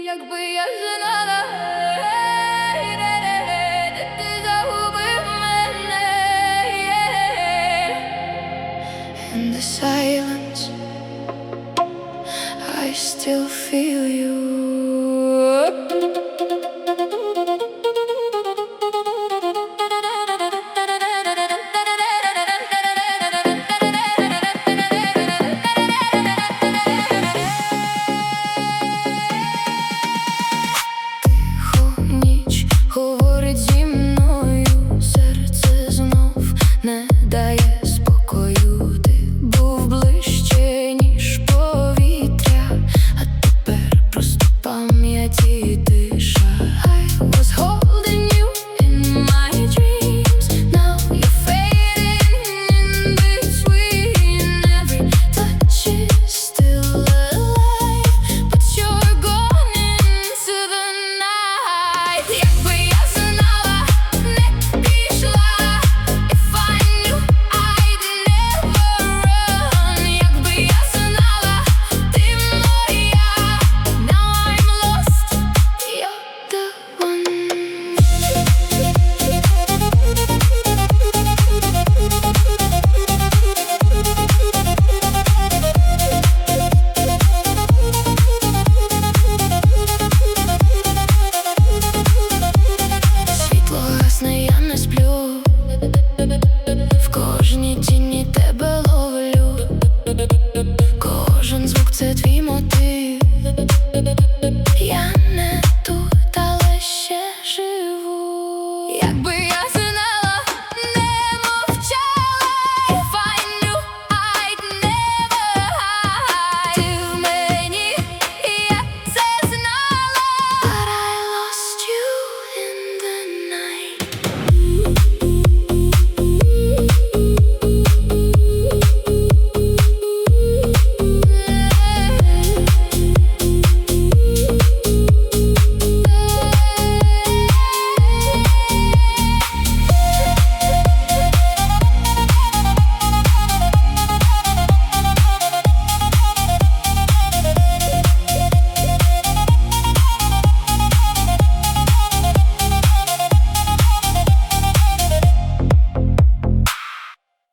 Якби я знала, де ти загубив мене. In the silence I still feel you. Говорить зі мною, серце знов не дає спокою. Ти був ближче, ніж повітря, а тепер просто пам'яті тиша. I was holding you in my dreams. Now you're fading in between. Every touch is still alive, but you're gone into the night. Якби я знала, не пішла. If I knew, I'd never run. Якби я знала, ти моя. Now I'm lost, you're the one. Світло гасне, я не сплю. В кожній тіні тебе ловлю. Кожен звук — це твій мотив.